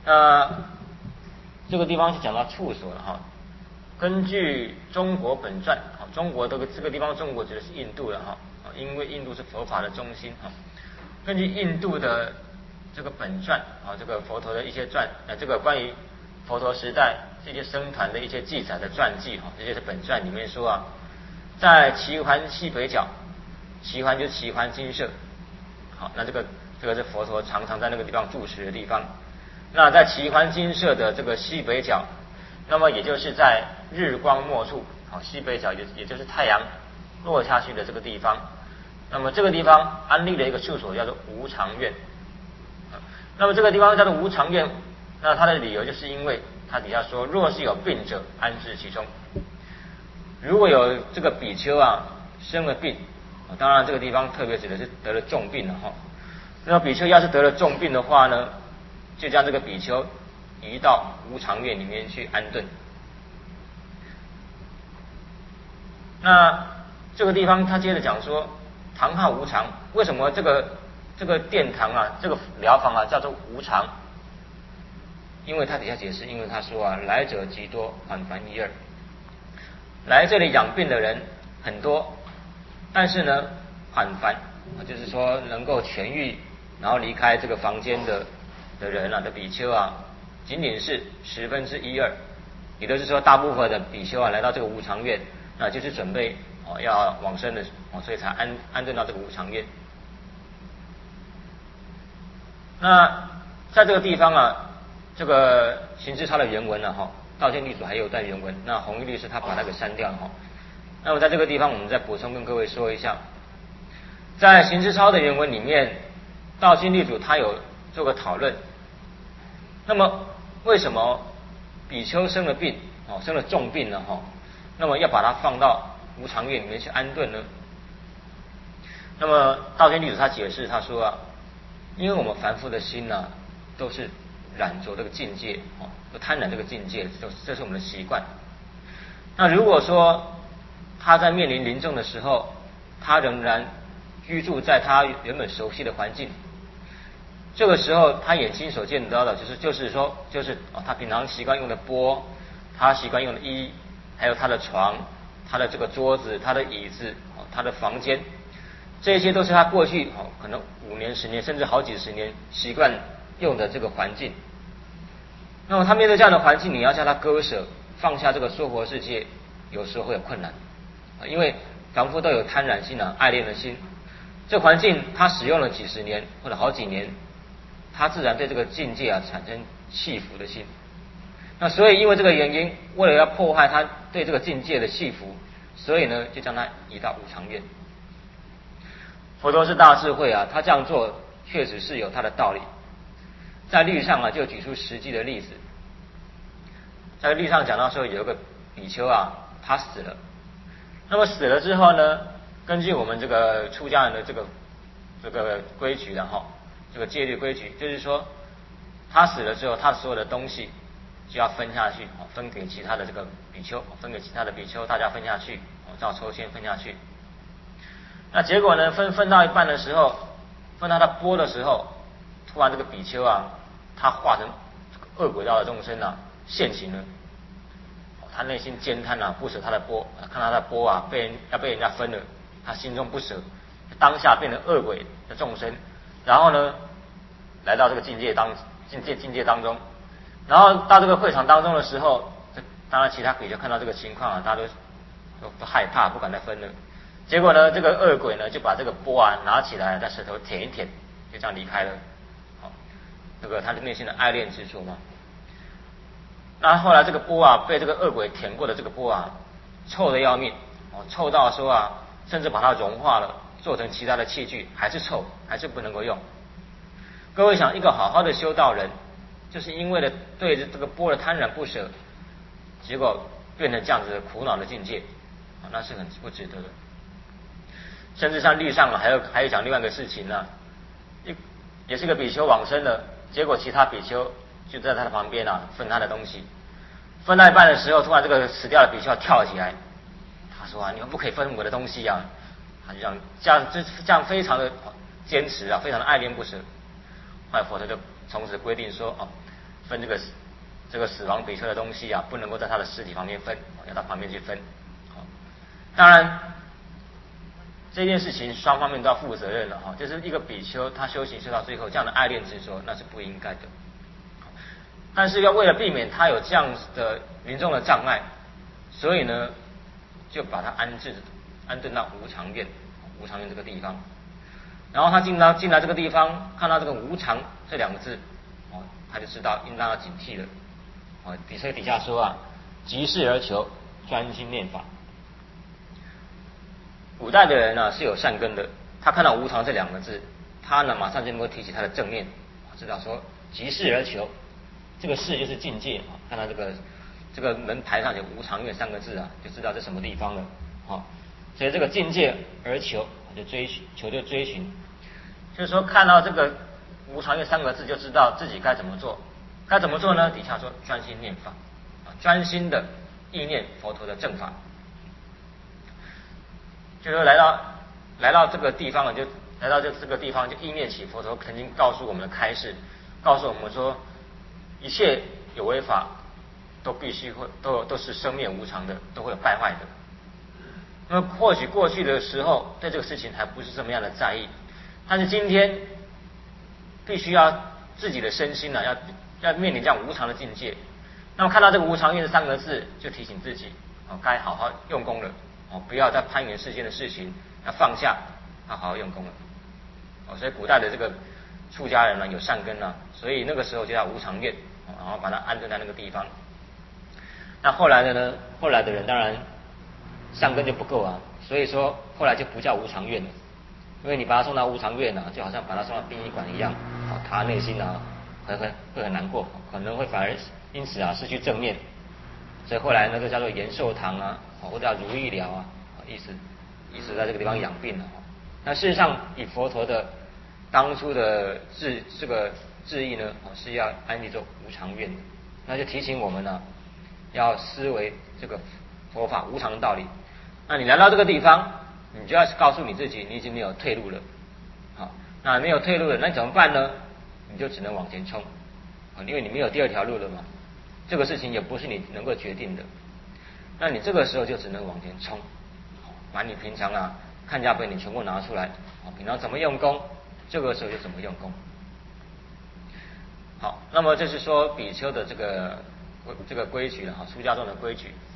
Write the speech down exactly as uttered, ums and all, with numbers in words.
那这个地方是讲到处所了哈。根据中国本传，啊，中国这个这个地方，中国指的是印度了哈，啊，因为印度是佛法的中心哈。根据印度的这个本传啊，这个佛陀的一些传，呃，这个关于佛陀时代这些僧团的一些记载的传记哈，这些是本传里面说啊，在齐桓西北角，齐桓就是齐桓精舍，好，那这个这个是佛陀常常在那个地方住持的地方。那在齐桓精舍的这个西北角，那么也就是在日光没处，好，西北角也也就是太阳落下去的这个地方。那么这个地方安立了一个处所叫做无常院。那么这个地方叫做无常院，那它的理由就是因为它底下说，若是有病者安置其中。如果有这个比丘啊生了病，当然这个地方特别指的是得了重病了哈。那么比丘要是得了重病的话呢，就将这个比丘移到无常院里面去安顿。那这个地方他接着讲说，堂号无常，为什么这个这个殿堂啊，这个疗房啊叫做无常？因为他底下解释，因为他说啊，来者极多，缓烦一二。来这里养病的人很多，但是呢，缓烦，就是说能够痊愈，然后离开这个房间的的人啊的比丘啊，仅仅是十分之一二。也就是说，大部分的比丘啊来到这个无常院，那就是准备哦要往生的哦，所以才安安顿到这个无常院。那在这个地方啊，这个行智抄的原文了、啊、哈，道歉律主还有段原文，那弘一律师他把它给删掉了哈。那么在这个地方，我们再补充跟各位说一下，在行智抄的原文里面，道歉律主他有做个讨论。那么为什么比丘生了病哦，生了重病了哈，那么要把它放到无常院里面去安顿呢？那么道歉律主他解释他说啊，因为我们凡夫的心呢、啊，都是染着这个境界哦，都贪婪这个境界，这这是我们的习惯。那如果说他在面临临终的时候，他仍然居住在他原本熟悉的环境，这个时候他眼睛所见得到的就是就是说就是哦，他平常习惯用的钵，他习惯用的衣，还有他的床，他的这个桌子，他的椅子，哦，他的房间，这些都是他过去哦可能五年、十年甚至好几十年习惯用的这个环境。那么他面对这样的环境，你要叫他割舍放下这个娑婆世界，有时候会有困难啊，因为凡夫都有贪婪心啊、爱恋的心。这环境他使用了几十年或者好几年，他自然对这个境界啊产生弃服的心。那所以因为这个原因，为了要破坏他对这个境界的弃服，所以呢就将他移到无常院。佛陀是大智慧啊，他这样做确实是有他的道理。在律上啊就举出实际的例子。在律上讲到说，有一个比丘啊，他死了。那么死了之后呢，根据我们这个出家人的这个这个规矩的哈，这个戒律规矩，就是说他死了之后，他所有的东西就要分下去，分给其他的这个比丘，分给其他的比丘，大家分下去，照抽签分下去。那结果呢，分分到一半的时候，分到他钵的时候，突然这个比丘啊，他化成恶鬼道的众生啊，现形了。他内心坚贪啊，不舍他的钵，看他的钵啊被人要被人家分了，他心中不舍，当下变成恶鬼的众生，然后呢，来到这个境界当境界境界当中，然后到这个会场当中的时候，当然其他比丘看到这个情况啊，大家都都都害怕，不敢再分了。结果呢，这个恶鬼呢就把这个钵啊拿起来，在舌头舔一舔，就这样离开了。好，这个他的内心的爱恋执着嘛。那后来这个钵啊被这个恶鬼舔过的这个钵啊，臭得要命哦，臭到说啊，甚至把它融化了，做成其他的器具，还是臭，还是不能够用。各位想，一个好好的修道人，就是因为了对这个钵的贪婪不舍，结果变成这样子的苦恼的境界，啊，那是很不值得的。甚至像律上还有还有讲另外一个事情呢、啊，一也是个比丘往生了，结果其他比丘就在他的旁边啊分他的东西，分到一半的时候，突然这个死掉的比丘跳了起来，他说啊，你们不可以分我的东西啊，他就这样这样这这样非常的坚持啊，非常的爱恋不舍。后来佛陀就从此规定说哦， 分这个这个死亡比丘的东西啊，不能够在他的尸体旁边分，要到旁边去分。好，当然这件事情双方面都要负责任了哈，就是一个比丘他修行修到最后这样的爱恋执着，那是不应该的。但是要为了避免他有这样的民众的障碍，所以呢，就把他安置安顿到无常院，无常院这个地方。然后他进到进来这个地方，看到这个无常这两个字，哦，他就知道应当要警惕了。哦，所以底下说啊，急事而求，专心念法。古代的人呢、啊、是有善根的，他看到无常这两个字，他呢马上就能够提起他的正念，知道说急事而求，这个事就是境界啊。看到这个这个门牌上有无常院三个字啊，就知道这什么地方了。好，所以这个境界而求，就追求就追寻，就是说看到这个无常院三个字，就知道自己该怎么做。该怎么做呢？底下说专心念法，专心的意念佛陀的正法。就是来到来到这个地方了，就来到这这个地方，就意念起佛陀曾经告诉我们的开示，告诉我们说，一切有为法都必须会都都是生灭无常的，都会有败坏的。那么或许过去的时候对这个事情还不是这么样的在意，但是今天必须要自己的身心呢、啊，要要面临这样无常的境界。那么看到这个无常愿三个字，就提醒自己哦，该好好用功了。哦，不要再攀缘世间的事情，要放下，要好好用功了。哦，所以古代的这个出家人呢，有善根啊，所以那个时候就叫无常愿，哦，然后把它安顿在那个地方。那后来的呢，后来的人当然善根就不够啊，所以说后来就不叫无常愿了，因为你把他送到无常院啊，就好像把他送到殡仪馆一样，哦，他内心啊会很会很难过，可能会反而因此啊失去正念。所以后来呢，就叫做延寿堂啊，或者叫如意疗啊，意思意思在这个地方养病了。那事实上，以佛陀的当初的志这个志意呢，是要安立做无常愿的，那就提醒我们呢，要思维这个佛法无常的道理。那你来到这个地方，你就要告诉你自己，你已经没有退路了。好，那没有退路了，那你怎么办呢？你就只能往前冲，因为你没有第二条路了嘛。这个事情也不是你能够决定的，那你这个时候就只能往前冲，把你平常啊看家本领全部拿出来，平常怎么用功，这个时候就怎么用功。好，那么这是说比丘的这个这个规矩了哈，出家中的规矩。